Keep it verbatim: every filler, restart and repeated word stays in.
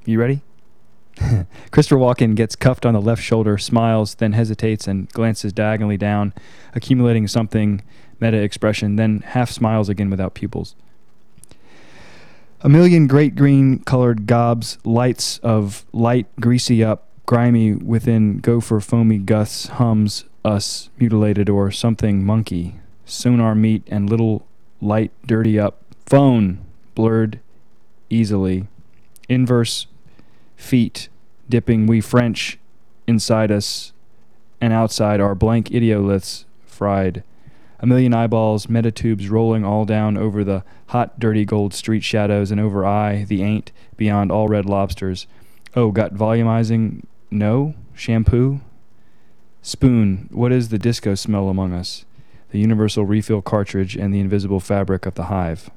You ready? Christopher Walken gets cuffed on the left shoulder, smiles, then hesitates and glances diagonally down, accumulating something meta expression, then half smiles again without pupils. A million great green colored gobs, lights of light greasy up, grimy within gopher foamy gusts, hums us mutilated or something monkey. Sonar meet and little light dirty up. Phone blurred easily. Inverse feet dipping we French inside us and outside our blank idioliths fried. A million eyeballs, metatubes rolling all down over the hot, dirty gold street shadows and over I, the ain't, beyond all red lobsters. Oh, got volumizing? No? Shampoo? Spoon, what is the disco smell among us? The universal refill cartridge and the invisible fabric of the hive.